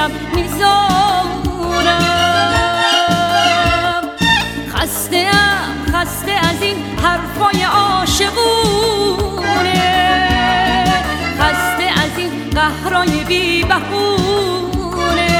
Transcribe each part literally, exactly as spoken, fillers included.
دلم میذارم. خسته ام خسته از این حرفای عاشقونه، خسته از این قهرای بی بهونه.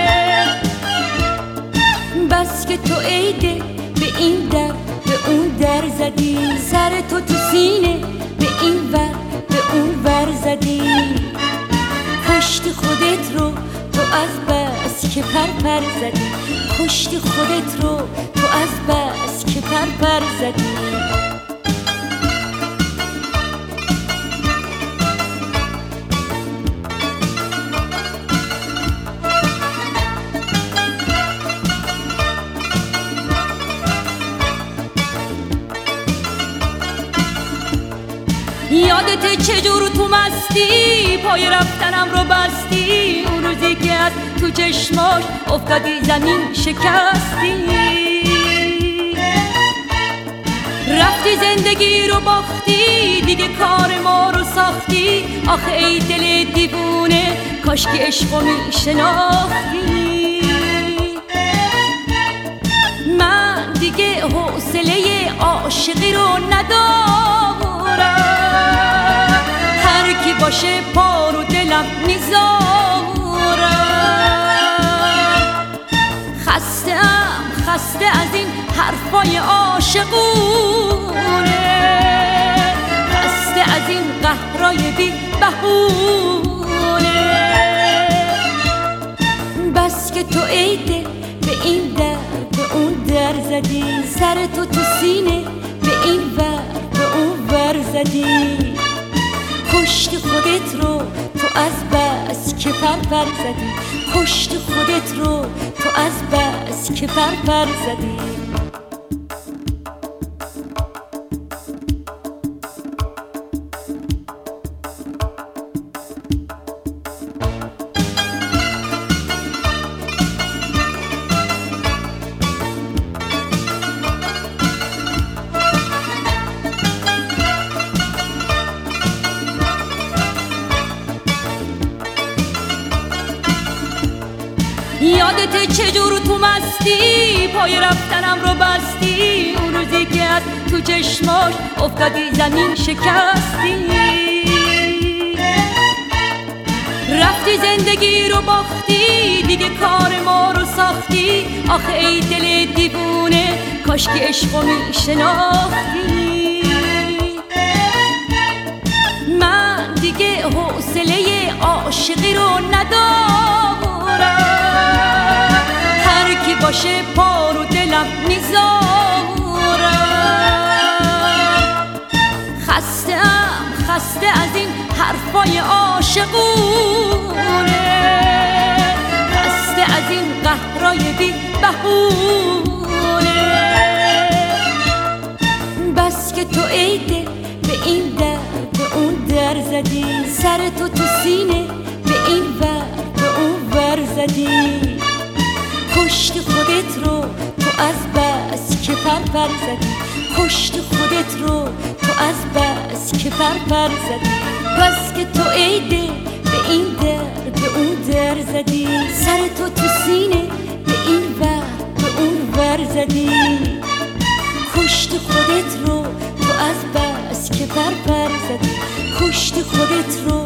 بس که تو عیده به این در به اون در زدی، سر تو تو سینه به این ور به اون ور زدی. کشتی خودت رو تو از بس که پر پر زدی، کشتی خودت رو تو از بس که پر پر زدی. یادت چجور تو مستی پای رفتنم رو بستی، اون روزی که از تو چشماش افتادی زمین شکستی. رفتی زندگی رو باختی، دیگه کار ما رو ساختی. آخه ای دل دیوونه کاش که عشقو میشناختی. من دیگه حوصله عاشقی رو ندارم، هر کی باشه پا رو دلم میذارم. خسته ام خسته از این حرفای عاشقونه، خسته از این قهرای بی بهونه. بس که تو عیده به این در به اون در زدی، سر تو تو سینه به این ور به اون ور زدی. کشتی خودت رو تو از بس که پر پر زدی، کشتی خودت رو تو از بس که پر پر زدی. یادت چجور تو مستی پای رفتنم رو بستی، اون روزی که از تو چشماش افتادی زمین شکستی. رفتی زندگی رو باختی، دیگه کار ما رو ساختی. آخه ای دل دیوونه کاش که عشقو میشناختی. من دیگه حوصله عاشقی رو ندارم، هر کی باشه پا رو دلم میذارم. خسته ام خسته از این حرفای عاشقونه، خسته از این قهرای بی بهونه. بس که تو عیده به این در به اون در زدی، سر تو تو سینه به این ور به اون ور زدی. کشتی خودت رو تو از بس که پر پر زدی، کشتی خودت رو تو از بس که پر پر زدی. بس که تو عیده به این در به اون در زدی، سر تو تو سینه به این ور به اون ور زدی. کشتی خودت رو تو از بس که پر پر زدی، کشتی خودت رو